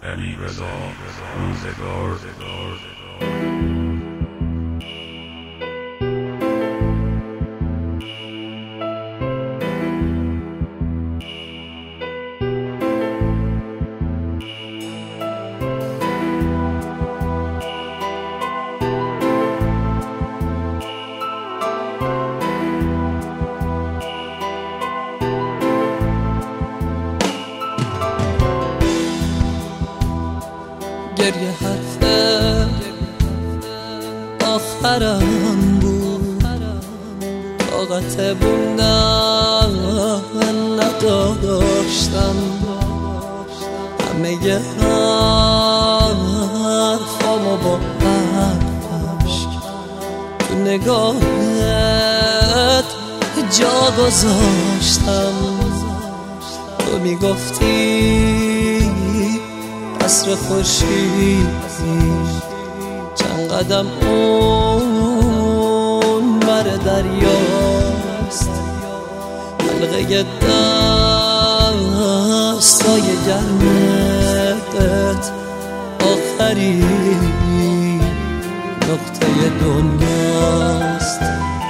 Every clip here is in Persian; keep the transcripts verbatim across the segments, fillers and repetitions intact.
الوداع روزگار گریه حرف آخرم بود، طاقت بوندن نداشتم، همه حرفامو با حرفش تو نگاهت جا گذاشتم. تو میگفتی عصر خورشید چند قدم اون بر دریاست، حلقه دستای گرمت آخرین نقطه دنیاست.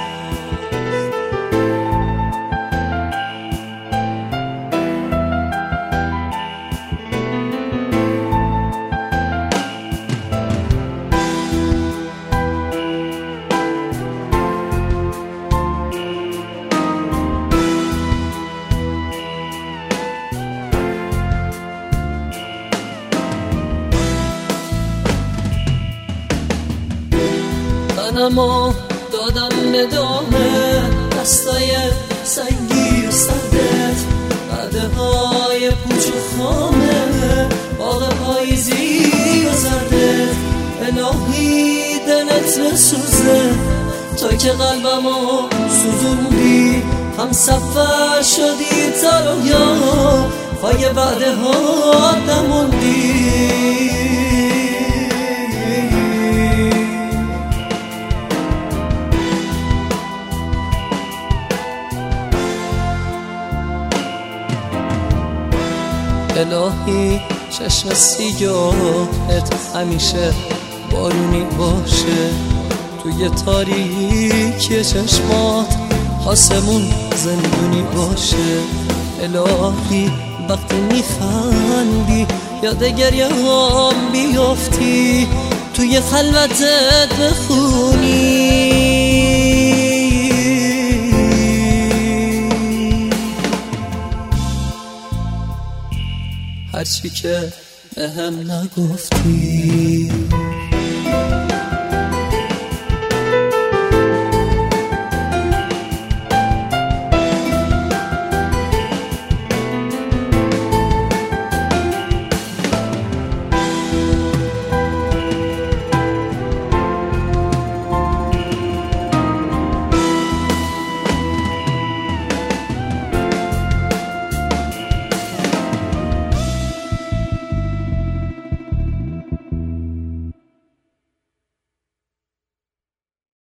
تنمو دادم به دامه دستای سنگی و سردت، بعدهای پوچ و خامه باغ پاییزی و زردت. الهی دلت بسوزه تو که قلبمو سوزوندی، هم سفر شدی تا رویا پای بعده ها نموندی. الهی چشم سیاهت همیشه بارونی باشه، توی تاریکی چشمات آسمون زندونی باشه. الهی وقتی میخندی یاد گریه هم بیافتی، توی خلوتت بخونی هرچی که به هم نگفتی.